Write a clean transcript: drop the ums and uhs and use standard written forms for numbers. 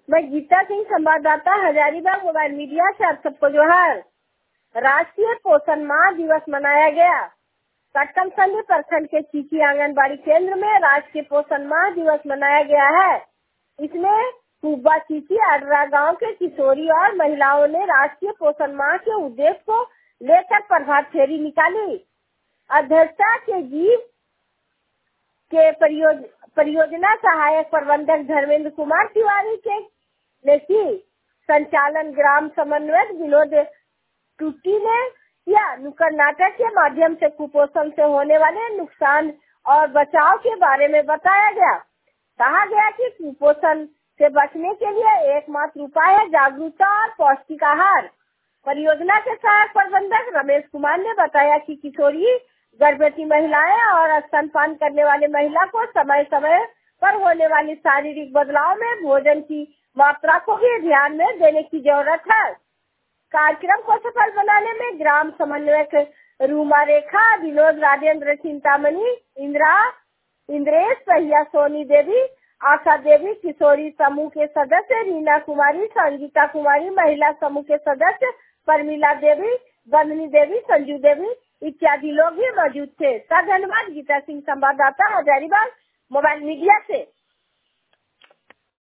मैं गीता सिंह, संवाददाता, Hazaribagh mobile media से आप सबको जोहार। राष्ट्रीय पोषण माह दिवस मनाया गया। कटकमसंडी प्रखंड के चीची आंगनबाड़ी केंद्र में राष्ट्रीय पोषण माह दिवस मनाया गया है। इसमें कुब्बा चीची अडरा गांव के किशोरी और महिलाओं ने राष्ट्रीय पोषण माह के उद्देश्य को लेकर प्रभात फेरी निकाली। अध्यक्षता के जीव के परियोजना सहायक प्रबंधक धर्मेंद्र कुमार तिवारी के लेखी संचालन ग्राम समन्वयक विनोद टूटी ने या नुक्कड़ नाटक के माध्यम से कुपोषण से होने वाले नुकसान और बचाव के बारे में बताया गया। कहा गया कि कुपोषण से बचने के लिए एकमात्र उपाय है जागरूकता और पौष्टिक आहार। परियोजना के सहायक प्रबंधक रमेश कुमार ने बताया कि किशोरी, गर्भवती महिलाएं और स्तनपान करने वाले महिला को समय समय पर होने वाली शारीरिक बदलाव में भोजन की मात्रा को भी ध्यान में देने की जरूरत है। कार्यक्रम को सफल बनाने में ग्राम समन्वयक रूमा रेखा, विनोद, राजेंद्र, चिंतामणि, इंद्रेश, पहिया, सोनी देवी, आशा देवी, किशोरी समूह के सदस्य रीना कुमारी, संगीता कुमारी, महिला समूह के सदस्य परमिला देवी, बंदनी देवी, संजू देवी इत्यादि लोग भी मौजूद थे। धन्यवाद। गीता सिंह, संवाददाता, हजारीबाग मोबाइल मीडिया से।